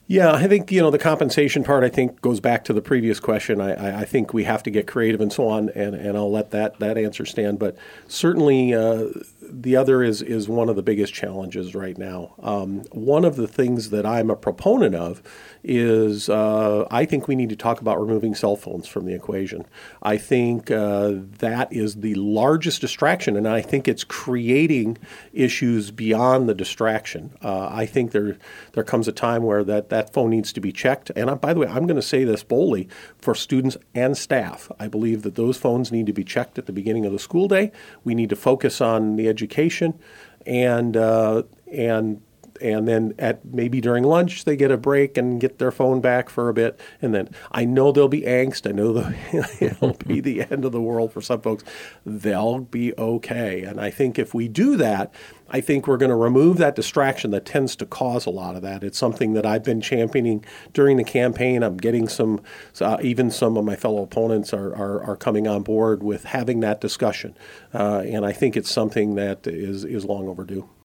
Yeah, I think, the compensation part, I think, goes back to the previous question. I think we have to get creative and so on, and I'll let that answer stand. But certainly, the other is one of the biggest challenges right now. One of the things that I'm a proponent of is I think we need to talk about removing cell phones from the equation. I think that is the largest distraction, and I think it's creating issues beyond the distraction. I think there comes a time where that phone needs to be checked. And by the way, I'm going to say this boldly for students and staff. I believe that those phones need to be checked at the beginning of the school day. We need to focus on the education, and then at maybe during lunch they get a break and get their phone back for a bit. And then I know there'll be angst. I know it'll be the end of the world for some folks. They'll be okay. And I think if we do that, I think we're going to remove that distraction that tends to cause a lot of that. It's something that I've been championing during the campaign. I'm getting even some of my fellow opponents are coming on board with having that discussion. And I think it's something that is long overdue.